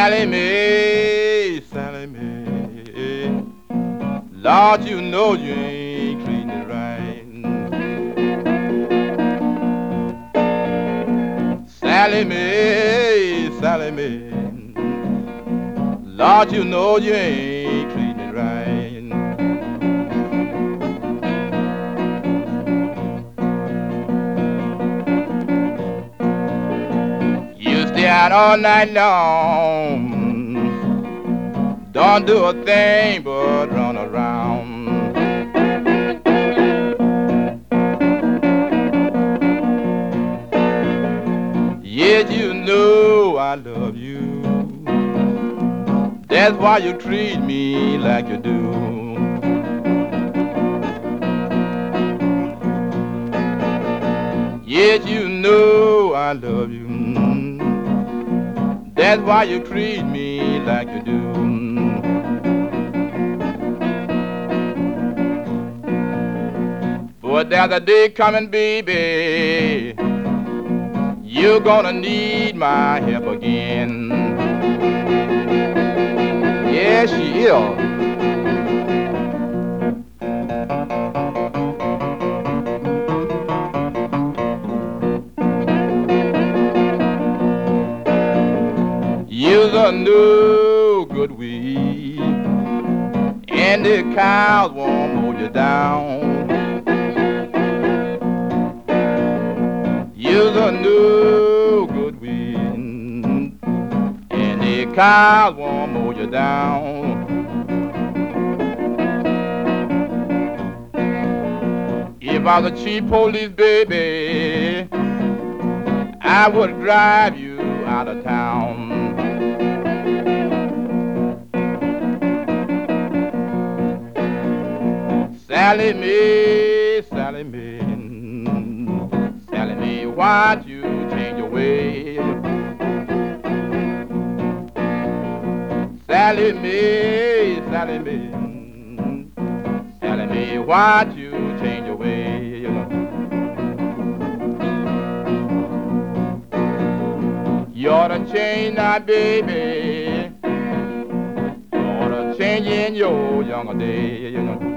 Sally Mae, Sally Mae, Lord, you know you ain't treating me right. Sally Mae, Sally Mae, Lord, you know you ain't treating me right. You stay out all night long, don't do a thing but run around. Yes, you know I love you. That's why you treat me like you do. Yes, you know I love you. That's why you treat me like you do. But there's a day coming, baby, you're gonna need my help again. Yes, she is. Use a no good weed, and the cows won't mow you down. Use a no good weed, and the cows won't mow you down. If I was a cheap police baby, I would drive you out of town. Sally Mae, Sally Mae, Sally Mae, why'd you change your way? Sally Mae, Sally Mae, Sally Mae, why'd you change your way? You ought to change now, baby. You ought to change in your younger days.